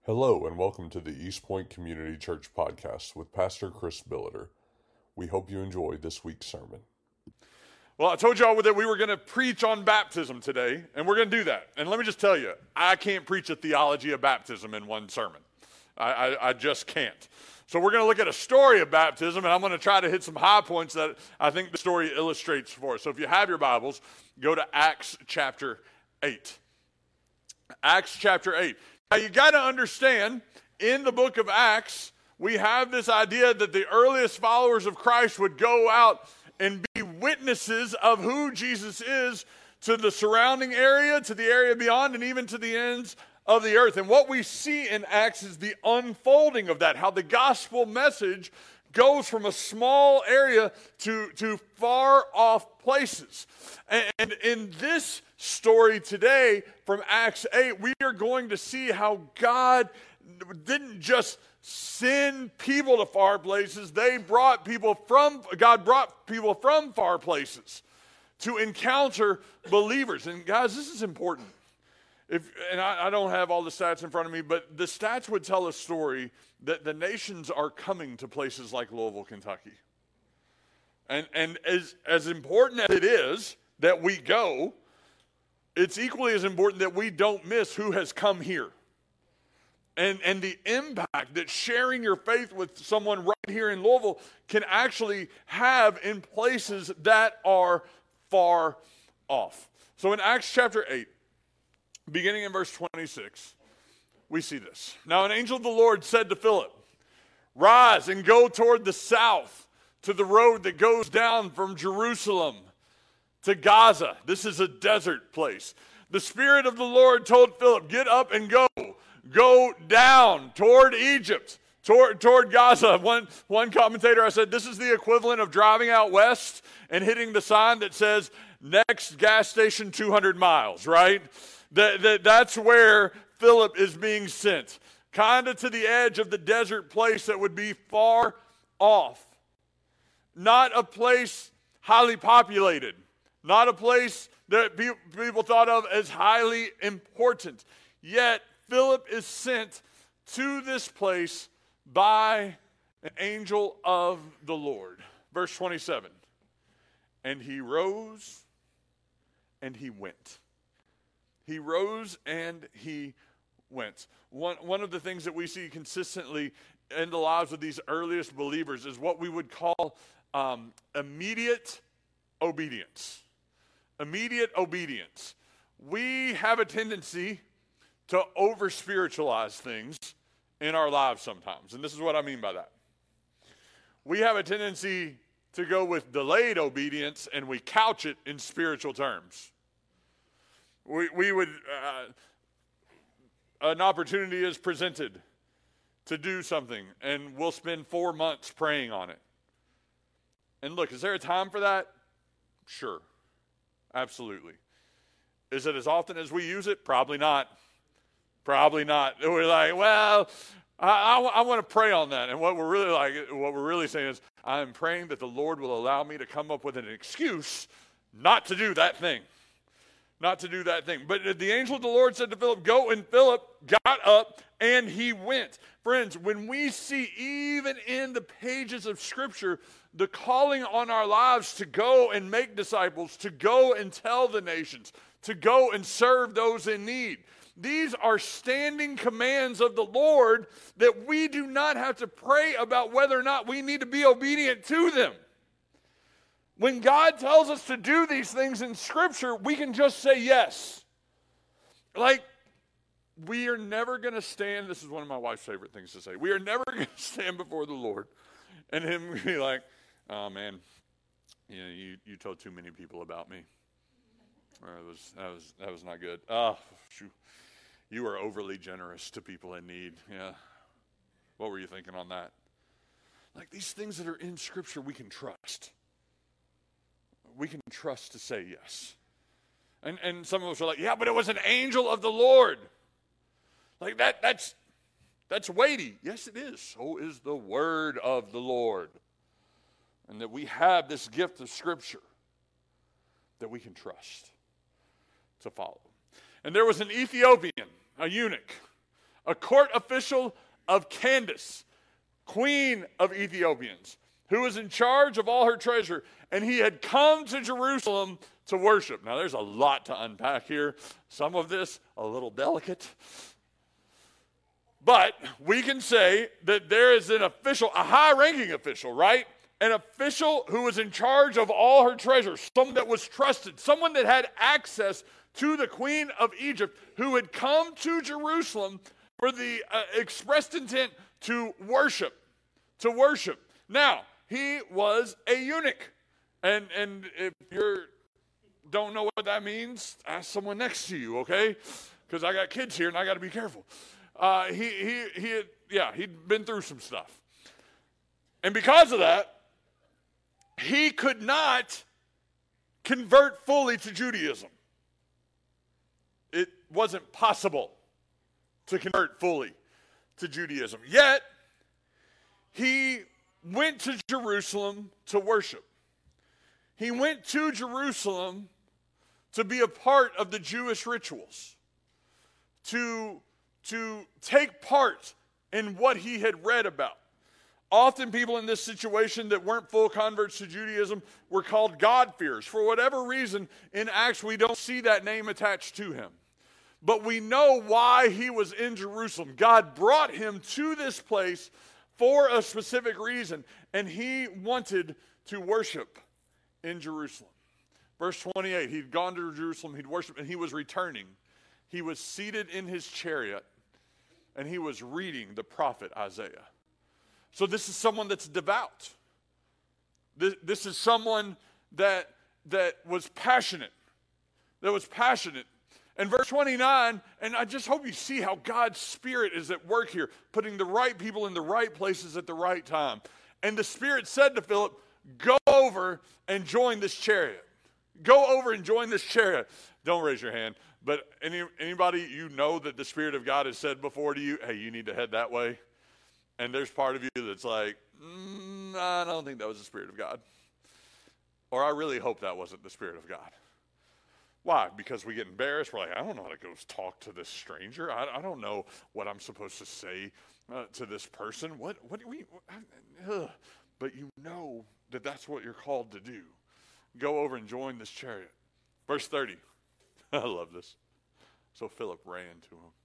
Hello and welcome to the East Point Community Church podcast with Pastor Chris Billiter. We hope you enjoy this week's sermon. Well, I told y'all that we were going to preach on baptism today, and we're going to do that. And let me just tell you, I can't preach a theology of baptism in one sermon. I just can't. So we're going to look at a story of baptism, and I'm going to try to hit some high points that I think the story illustrates for us. So if you have your Bibles, go to Acts chapter 8. Acts chapter 8. Now, you got to understand, in the book of Acts, we have this idea that the earliest followers of Christ would go out and be witnesses of who Jesus is to the surrounding area, to the area beyond, and even to the ends of the earth. And what we see in Acts is the unfolding of that, how the gospel message goes from a small area to far off places. And in this story today from Acts 8, we are going to see how God didn't just send people to far places. God brought people from far places to encounter believers. And guys, this is important. I don't have all the stats in front of me, but the stats would tell a story that the nations are coming to places like Louisville, Kentucky. And as important as it is that we go, it's equally as important that we don't miss who has come here. And the impact that sharing your faith with someone right here in Louisville can actually have in places that are far off. So in Acts chapter 8, beginning in verse 26, we see this. Now an angel of the Lord said to Philip, "Rise and go toward the south to the road that goes down from Jerusalem to Gaza." This is a desert place. The Spirit of the Lord told Philip, "Get up and go. Go down toward Egypt, toward Gaza." One commentator, I said, this is the equivalent of driving out west and hitting the sign that says, "Next gas station 200 miles, right? That's where Philip is being sent, kind of to the edge of the desert place that would be far off. Not a place highly populated, not a place that people thought of as highly important. Yet Philip is sent to this place by an angel of the Lord. Verse 27, and he rose and he went. He rose and he went. One of the things that we see consistently in the lives of these earliest believers is what we would call immediate obedience. Immediate obedience. We have a tendency to over-spiritualize things in our lives sometimes. And this is what I mean by that. We have a tendency to go with delayed obedience and we couch it in spiritual terms. We would, an opportunity is presented to do something, and we'll spend 4 months praying on it. And look, is there a time for that? Sure, absolutely. Is it as often as we use it? Probably not. Probably not. We're like, well, I want to pray on that. And what we're really saying is, I'm praying that the Lord will allow me to come up with an excuse not to do that thing. Not to do that thing. But the angel of the Lord said to Philip, "Go," and Philip got up and he went. Friends, when we see even in the pages of Scripture the calling on our lives to go and make disciples, to go and tell the nations, to go and serve those in need, these are standing commands of the Lord that we do not have to pray about whether or not we need to be obedient to them. When God tells us to do these things in Scripture, we can just say yes. Like, we are never going to stand, this is one of my wife's favorite things to say, we are never going to stand before the Lord and him be like, "Oh man, you told too many people about me. That was not good. Oh, shoot. You are overly generous to people in need. Yeah. What were you thinking on that?" Like, these things that are in Scripture we can trust. We can trust to say yes. And some of us are like, "Yeah, but it was an angel of the Lord." Like that's weighty. Yes, it is. So is the word of the Lord. And that we have this gift of Scripture that we can trust to follow. And there was an Ethiopian, a eunuch, a court official of Candace, queen of Ethiopians, who was in charge of all her treasure, and he had come to Jerusalem to worship. Now, there's a lot to unpack here. Some of this a little delicate. But we can say that there is an official, a high-ranking official, right? An official who was in charge of all her treasures, someone that was trusted, someone that had access to the queen of Egypt, who had come to Jerusalem for the expressed intent to worship. Now, he was a eunuch. And if you don't know what that means, ask someone next to you, okay? Because I got kids here and I got to be careful. He'd been through some stuff. And because of that, he could not convert fully to Judaism. It wasn't possible to convert fully to Judaism. Yet, he went to Jerusalem to worship. He went to Jerusalem to be a part of the Jewish rituals, to take part in what he had read about. Often people in this situation that weren't full converts to Judaism were called God-fearers. For whatever reason, in Acts, we don't see that name attached to him. But we know why he was in Jerusalem. God brought him to this place for a specific reason, and he wanted to worship in Jerusalem. Verse 28, he'd gone to Jerusalem, he'd worshiped, and he was returning. He was seated in his chariot, and he was reading the prophet Isaiah. So this is someone that's devout. This is someone that was passionate. And verse 29, and I just hope you see how God's Spirit is at work here, putting the right people in the right places at the right time. And the Spirit said to Philip, go over and join this chariot. Go over and join this chariot. Don't raise your hand, but anybody you know that the Spirit of God has said before to you, hey, you need to head that way? And there's part of you that's like, I don't think that was the Spirit of God. Or I really hope that wasn't the Spirit of God. Why? Because we get embarrassed. We're like, I don't know how to go talk to this stranger. I don't know what I'm supposed to say to this person. What do we? But you know that that's what you're called to do. Go over and join this chariot. Verse 30. I love this. So Philip ran to him.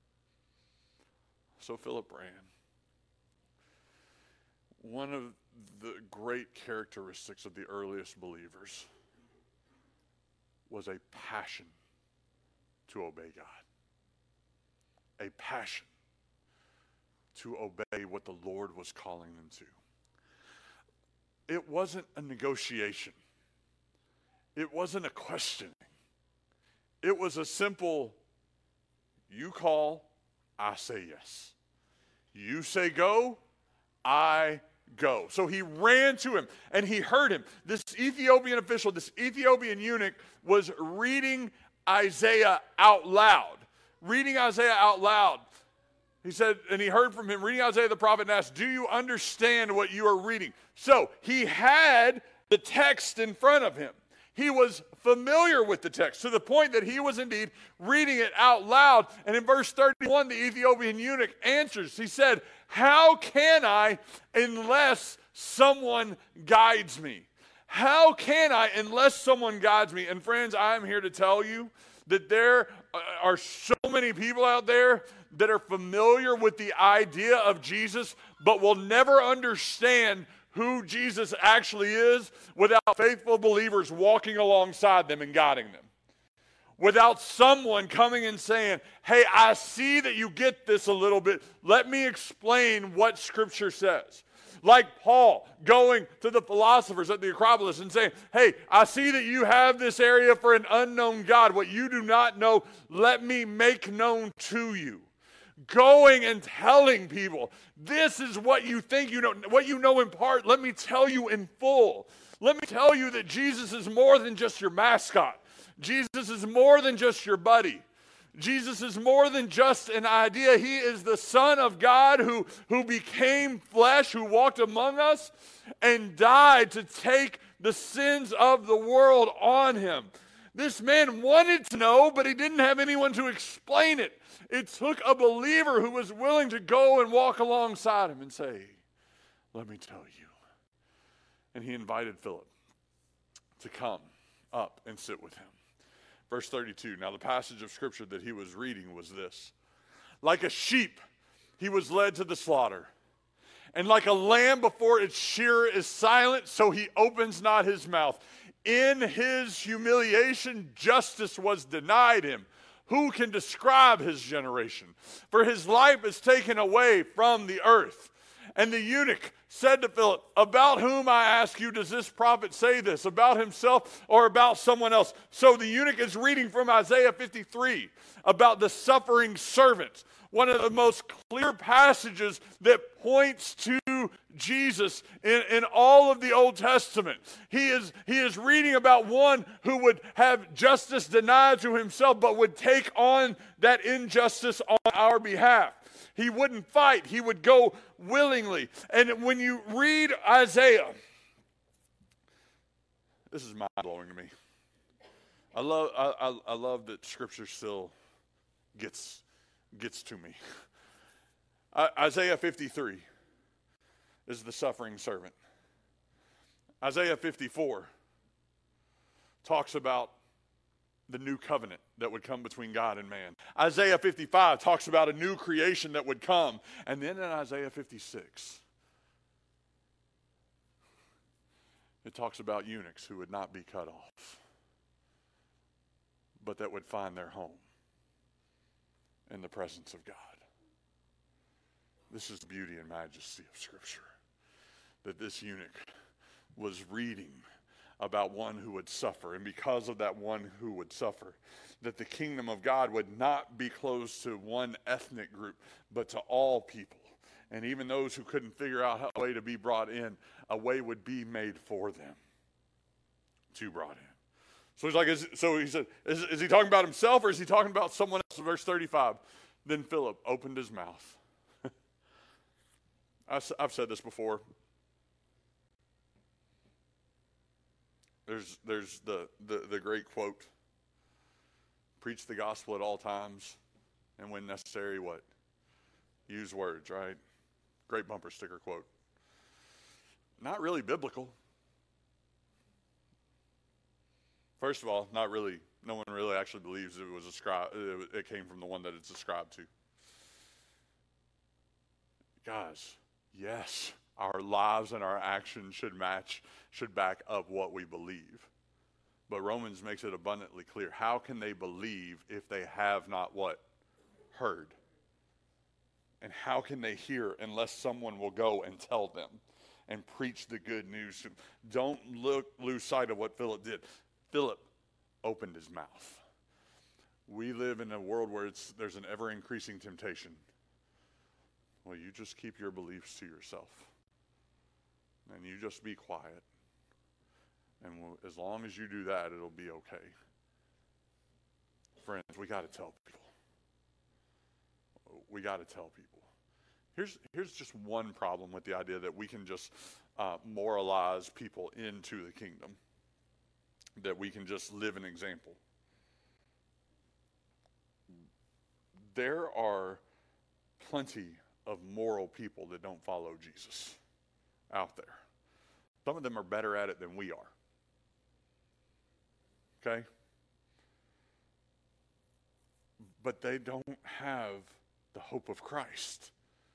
One of the great characteristics of the earliest believers was a passion to obey God. A passion to obey what the Lord was calling them to. It wasn't a negotiation. It wasn't a questioning. It was a simple, you call, I say yes. You say go, I go. So he ran to him and he heard him. This Ethiopian official, this Ethiopian eunuch was reading Isaiah out loud. He said, and he heard from him reading Isaiah the prophet and asked, do you understand what you are reading? So he had the text in front of him. He was familiar with the text to the point that he was indeed reading it out loud. And in verse 31, the Ethiopian eunuch answers. He said, how can I unless someone guides me? How can I unless someone guides me? And friends, I'm here to tell you that there are so many people out there that are familiar with the idea of Jesus, but will never understand who Jesus actually is without faithful believers walking alongside them and guiding them. Without someone coming and saying, hey, I see that you get this a little bit. Let me explain what Scripture says. Like Paul going to the philosophers at the Acropolis and saying, hey, I see that you have this area for an unknown God. What you do not know, let me make known to you. Going and telling people, this is what you think you know, what you know in part, let me tell you in full. Let me tell you that Jesus is more than just your mascot. Jesus is more than just your buddy. Jesus is more than just an idea. He is the Son of God who became flesh, who walked among us and died to take the sins of the world on him. This man wanted to know, but he didn't have anyone to explain it. It took a believer who was willing to go and walk alongside him and say, let me tell you. And he invited Philip to come up and sit with him. Verse 32, now the passage of scripture that he was reading was this. Like a sheep, he was led to the slaughter. And like a lamb before its shearer is silent, so he opens not his mouth. In his humiliation, justice was denied him. Who can describe his generation? For his life is taken away from the earth. And the eunuch said to Philip, about whom, I ask you, does this prophet say this? About himself or about someone else? So the eunuch is reading from Isaiah 53 about the suffering servant. One of the most clear passages that points to Jesus in all of the Old Testament. He is reading about one who would have justice denied to himself, but would take on that injustice on our behalf. He wouldn't fight. He would go willingly. And when you read Isaiah, this is mind-blowing to me. I love that Scripture still gets to me. Isaiah 53 is the suffering servant. Isaiah 54 talks about the new covenant that would come between God and man. Isaiah 55 talks about a new creation that would come. And then in Isaiah 56, it talks about eunuchs who would not be cut off, but that would find their home in the presence of God. This is the beauty and majesty of Scripture, that this eunuch was reading about one who would suffer, and because of that one who would suffer, that the kingdom of God would not be closed to one ethnic group, but to all people. And even those who couldn't figure out a way to be brought in, a way would be made for them to brought in. So he's like, he said, is he talking about himself or is he talking about someone else? Verse 35, then Philip opened his mouth. I've said this before. There's the great quote, preach the gospel at all times, and when necessary, what? Use words, right? Great bumper sticker quote. Not really biblical. First of all, not really. No one really actually believes it was ascribed. It came from the one that it's ascribed to. Guys, yes, our lives and our actions should back up what we believe. But Romans makes it abundantly clear. How can they believe if they have not what? Heard. And how can they hear unless someone will go and tell them and preach the good news? Don't lose sight of what Philip did. Philip opened his mouth. We live in a world where there's an ever-increasing temptation. Well, you just keep your beliefs to yourself. And you just be quiet. And as long as you do that, it'll be okay. Friends, we got to tell people. We got to tell people. Here's just one problem with the idea that we can just moralize people into the kingdom. That we can just live an example. There are plenty of moral people that don't follow Jesus out there. Some of them are better at it than we are. Okay? But they don't have the hope of Christ.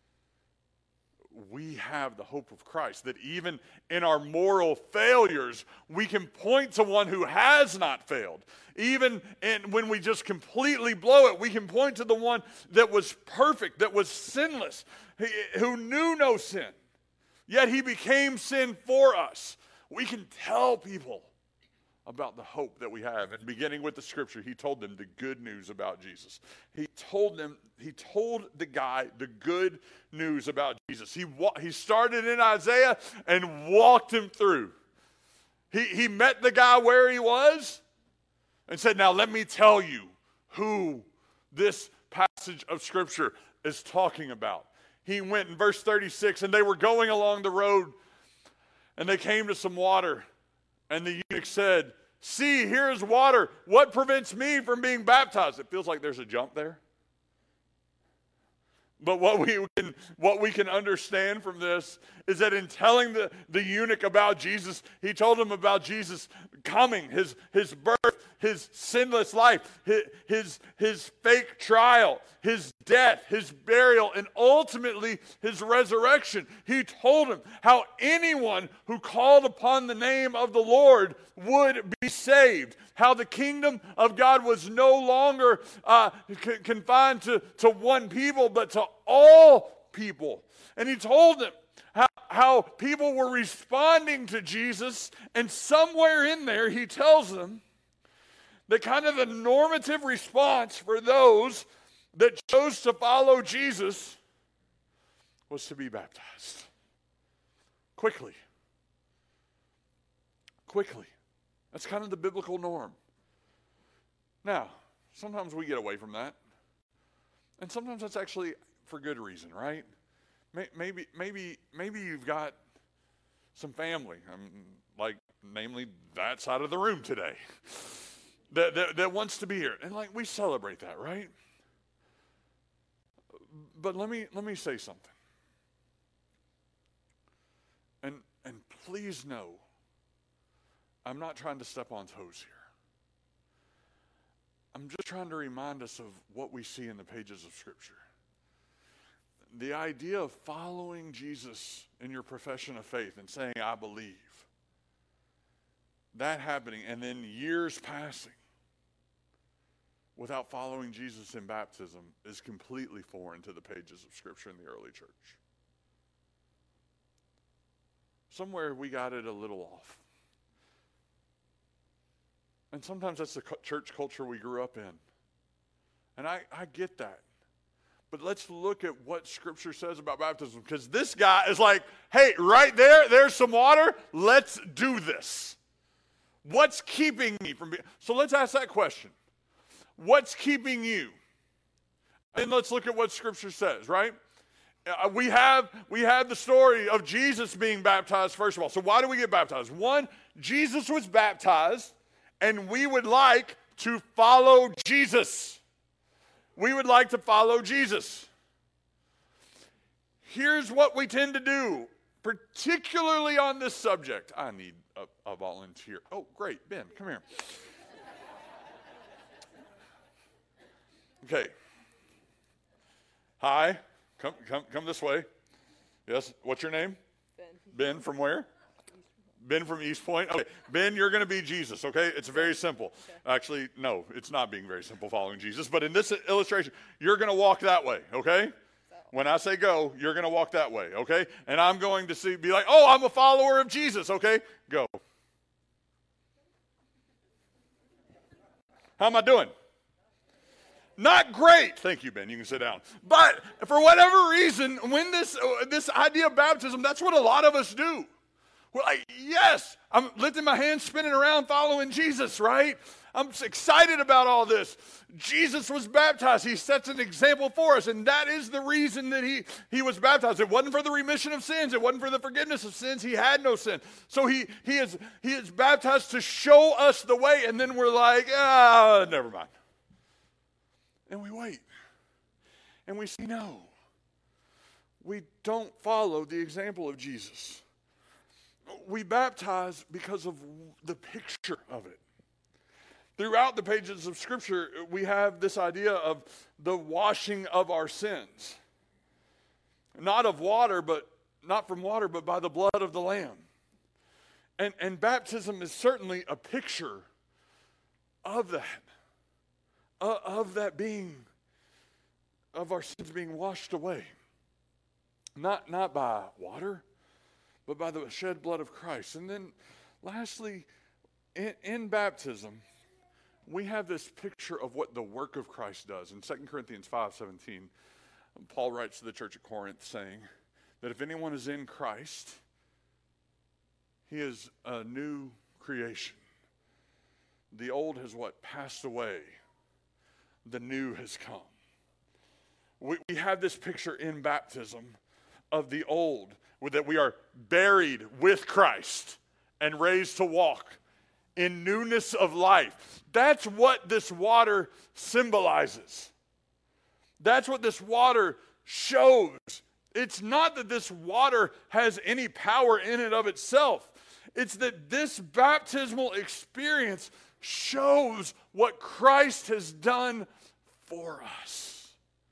We have the hope of Christ, that even in our moral failures, we can point to one who has not failed. Even when we just completely blow it, we can point to the one that was perfect, that was sinless, who knew no sin. Yet he became sin for us. We can tell people about the hope that we have. And beginning with the scripture, he told them the good news about Jesus. He told the guy the good news about Jesus. He started in Isaiah and walked him through. He met the guy where he was and said, now let me tell you who this passage of scripture is talking about. He went in verse 36, and they were going along the road, and they came to some water, and the eunuch said, see, here's water. What prevents me from being baptized? It feels like there's a jump there. But what we can understand from this is that in telling the eunuch about Jesus, he told him about Jesus coming, his birth, his sinless life, his fake trial, his death, his burial, and ultimately his resurrection. He told him how anyone who called upon the name of the Lord would be saved. How the kingdom of God was no longer confined to one people, but to all people. And he told them how people were responding to Jesus, and somewhere in there he tells them that kind of the normative response for those that chose to follow Jesus was to be baptized. Quickly. That's kind of the biblical norm. Now, sometimes we get away from that. And sometimes that's actually for good reason, right? Maybe you've got some family, like namely that side of the room today, that wants to be here. And like we celebrate that, right? But let me say something. And please know, I'm not trying to step on toes here. I'm just trying to remind us of what we see in the pages of Scripture. The idea of following Jesus in your profession of faith and saying, I believe, that happening, and then years passing without following Jesus in baptism is completely foreign to the pages of Scripture in the early church. Somewhere we got it a little off. And sometimes that's the church culture we grew up in. And I get that. But let's look at what Scripture says about baptism. Because this guy is like, hey, right there's some water. Let's do this. What's keeping me from being... So let's ask that question. What's keeping you? And let's look at what Scripture says, right? We have the story of Jesus being baptized, first of all. So why do we get baptized? One, Jesus was baptized, and we would like to follow Jesus. We would like to follow Jesus. Here's what we tend to do, particularly on this subject. I need a volunteer. Oh, great. Ben, come here. Okay. Hi. Come this way. Yes. What's your name? Ben. Ben from where? Ben from East Point. Okay. Ben, you're going to be Jesus, okay? It's very simple. Okay. Actually, no, it's not being very simple following Jesus. But in this illustration, you're going to walk that way, okay? When I say go, you're going to walk that way, okay? And I'm going to be like, oh, I'm a follower of Jesus, okay? Go. How am I doing? Not great. Thank you, Ben. You can sit down. But for whatever reason, when this idea of baptism, that's what a lot of us do. We're like, yes, I'm lifting my hands, spinning around, following Jesus, right? I'm excited about all this. Jesus was baptized. He sets an example for us, and that is the reason that he was baptized. It wasn't for the remission of sins. It wasn't for the forgiveness of sins. He had no sin. So he is baptized to show us the way, and then we're like, never mind. And we wait. And we say, no. We don't follow the example of Jesus. We baptize because of the picture of it. Throughout the pages of Scripture, we have this idea of the washing of our sins. Not from water, but by the blood of the Lamb. And baptism is certainly a picture of that. Of our sins being washed away. Not by water, but by the shed blood of Christ. And then lastly, in baptism, we have this picture of what the work of Christ does. In 2 Corinthians 5:17, Paul writes to the church at Corinth saying that if anyone is in Christ, he is a new creation. The old has passed away. The new has come. We have this picture in baptism of the old, that we are buried with Christ and raised to walk in newness of life. That's what this water symbolizes. That's what this water shows. It's not that this water has any power in and of itself. It's that this baptismal experience shows what Christ has done for us.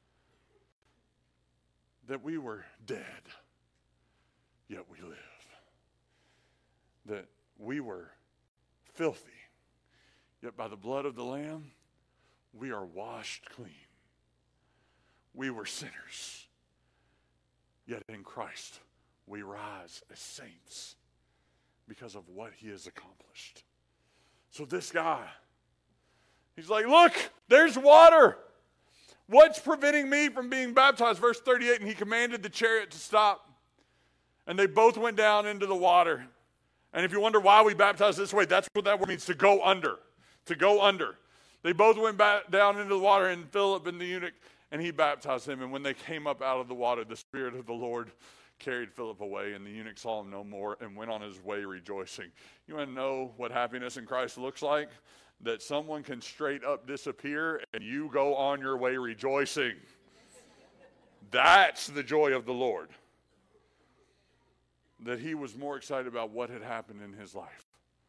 That we were dead, yet we live. That we were filthy, yet by the blood of the Lamb, we are washed clean. We were sinners, yet in Christ we rise as saints because of what he has accomplished. So this guy, he's like, look, there's water. What's preventing me from being baptized? Verse 38, and he commanded the chariot to stop. And they both went down into the water. And if you wonder why we baptize this way, that's what that word means, to go under. To go under. They both went back down into the water, and Philip and the eunuch, and he baptized him. And when they came up out of the water, the Spirit of the Lord carried Philip away, and the eunuch saw him no more and went on his way rejoicing. You want to know what happiness in Christ looks like? That someone can straight up disappear and you go on your way rejoicing. That's the joy of the Lord. That he was more excited about what had happened in his life.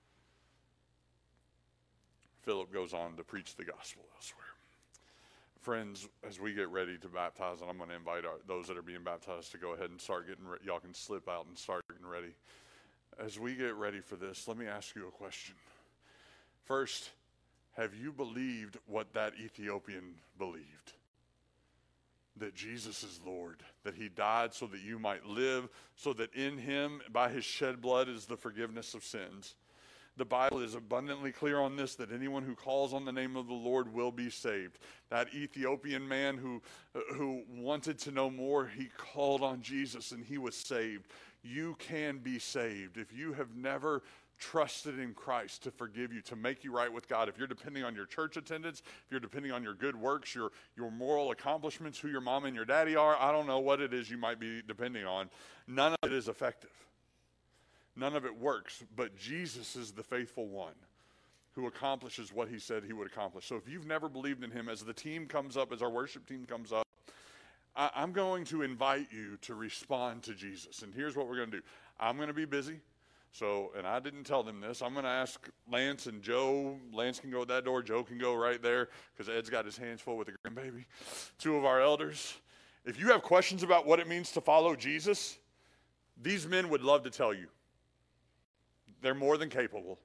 Philip goes on to preach the gospel elsewhere. Friends, as we get ready to baptize, and I'm going to invite those that are being baptized to go ahead and start getting ready. Y'all can slip out and start getting ready. As we get ready for this, let me ask you a question. First, have you believed what that Ethiopian believed? That Jesus is Lord, that he died so that you might live, so that in him, by his shed blood, is the forgiveness of sins. The Bible is abundantly clear on this, that anyone who calls on the name of the Lord will be saved. That Ethiopian man who wanted to know more, he called on Jesus and he was saved. You can be saved. If you have never trusted in Christ to forgive you, to make you right with God, if you're depending on your church attendance, if you're depending on your good works, your moral accomplishments, who your mom and your daddy are, I don't know what it is you might be depending on, none of it is effective. None of it works, but Jesus is the faithful one who accomplishes what he said he would accomplish. So if you've never believed in him, as the team comes up, as our worship team comes up, I'm going to invite you to respond to Jesus. And here's what we're going to do. I'm going to be busy. So, and I didn't tell them this. I'm going to ask Lance and Joe. Lance can go at that door. Joe can go right there because Ed's got his hands full with the grandbaby. Two of our elders. If you have questions about what it means to follow Jesus, these men would love to tell you. They're more than capable.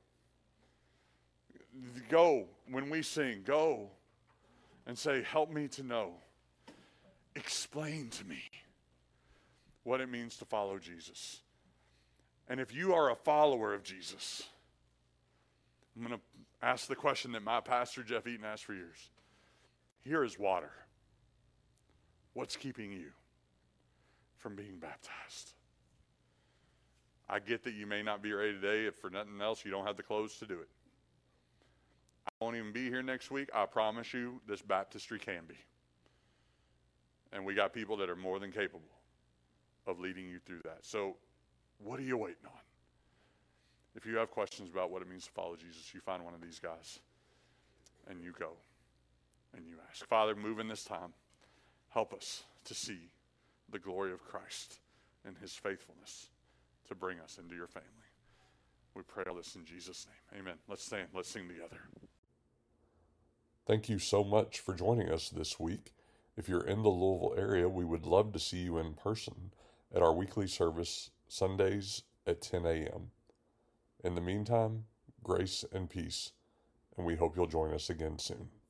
Go, when we sing, go and say, help me to know. Explain to me what it means to follow Jesus. And if you are a follower of Jesus, I'm going to ask the question that my pastor, Jeff Eaton, asked for years. Here is water. What's keeping you from being baptized? I get that you may not be ready today. If for nothing else, you don't have the clothes to do it. I won't even be here next week. I promise you this baptistry can be. And we got people that are more than capable of leading you through that. So what are you waiting on? If you have questions about what it means to follow Jesus, you find one of these guys and you go and you ask. Father, move in this time. Help us to see the glory of Christ and his faithfulness to bring us into your family. We pray all this in Jesus' name. Amen. Let's stand. Let's sing together. Thank you so much for joining us this week. If you're in the Louisville area, we would love to see you in person at our weekly service Sundays at 10 a.m. In the meantime, grace and peace, and we hope you'll join us again soon.